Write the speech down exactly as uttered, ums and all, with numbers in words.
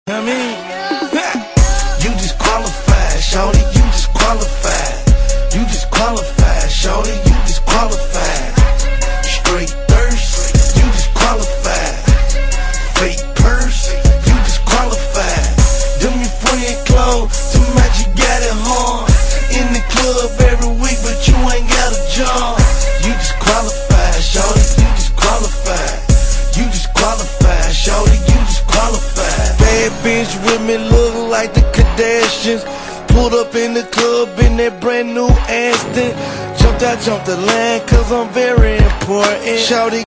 I mean, you disqualified, shawty, you disqualified. You disqualified, shawty, you disqualified. Straight thirst, you disqualified. Fake purse, you disqualified. Them your friend clothes, too much you got it hard. In the club every week, but you ain't got a job. You disqualified, shawty, you disqualified. You disqualified, shawty, you disqualified. Bad bitch with me look like the Kardashians. Pulled up in the club in that brand new Aston. Jumped out, jumped the line, cause I'm very important. Shawty